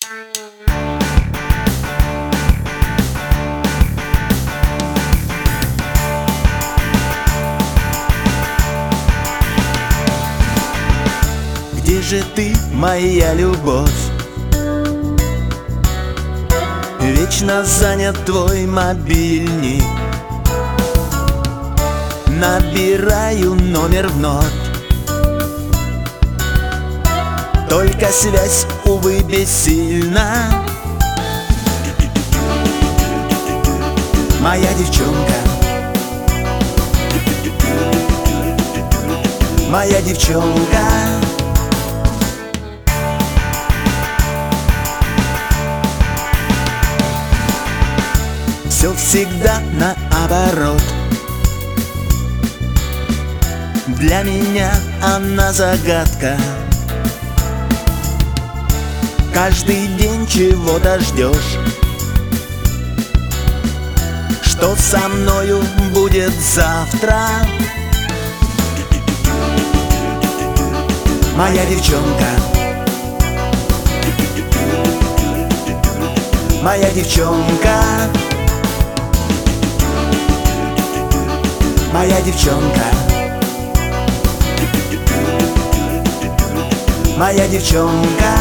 Где же ты, моя любовь? Вечно занят твой мобильник. Набираю номер вновь, только связь, увы, бессильна. Моя девчонка, моя девчонка, все всегда наоборот. Для меня она загадка. Каждый день чего-то ждешь. Что со мною будет завтра? Моя девчонка, моя девчонка, моя девчонка, моя девчонка.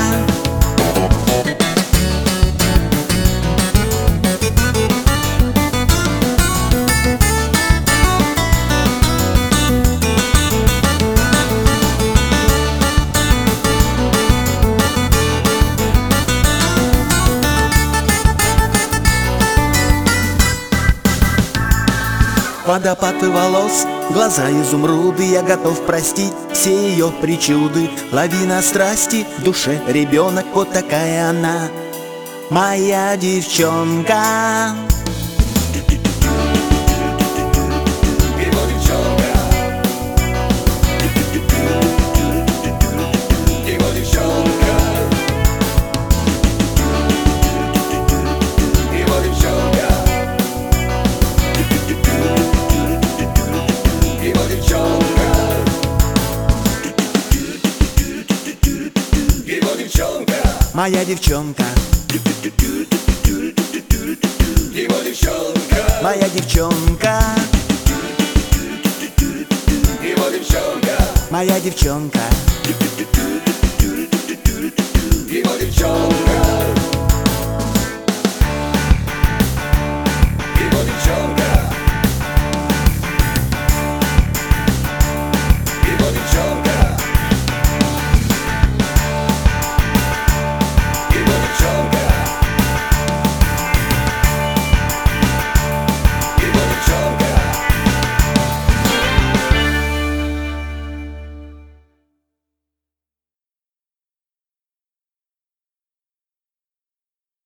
Водопад волос, глаза изумруды. Я готов простить все ее причуды. Лавина страсти, в душе ребенок. Вот такая она, моя девчонка. Моя девчонка, его девчонка, моя девчонка, его девчонка, моя девчонка, его девчонка.